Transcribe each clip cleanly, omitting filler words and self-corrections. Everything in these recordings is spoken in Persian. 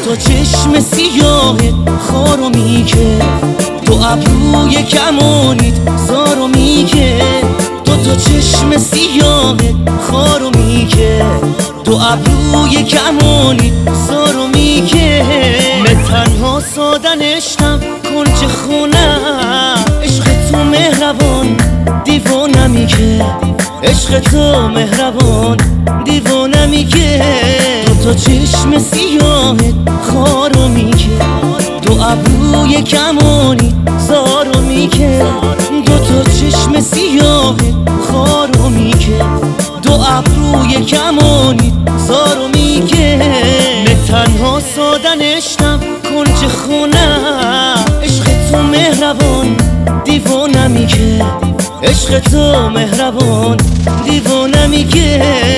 تا چشم سیاهت خارو میگه، تو ابروی کمانیت زارو میگه، تو چشم سیاهت خارو میگه، تو ابروی کمانیت زارو میگه. من تنها ساده نشتم کنج خونم، عشق تو مهربان دیوانه میگه، عشق تو مهربان دیوانه میگه. تو چشم سیاهت خارو میگه، تو ابروی کمانی زارو میگه، تو چشم سیاهت خارو میگه، تو ابروی کمانی زارو میگه. من تنها ساده نشتم کنج خونم، عشق تو مهربان دیوانه میگه، عشق تو مهربان دیوانه میگه.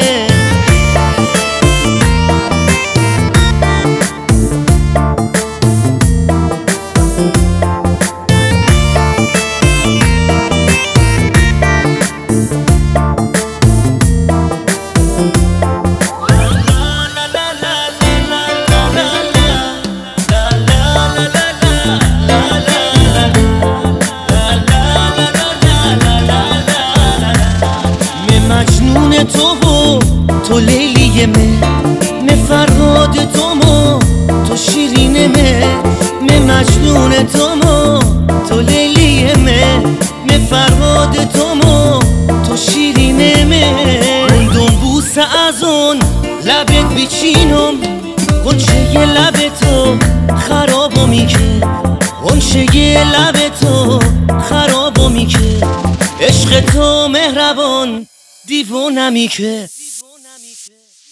مجنون تو لیلی من فرهاد تو شیرین من مجنون تو لیلی من فرهاد تو شیرین من بوسه از اون لبت بیچینم، غنچه لب تو خرابو میگه، غنچه لب تو خرابو میگه. عشق تو مهربان دیوانه میگه.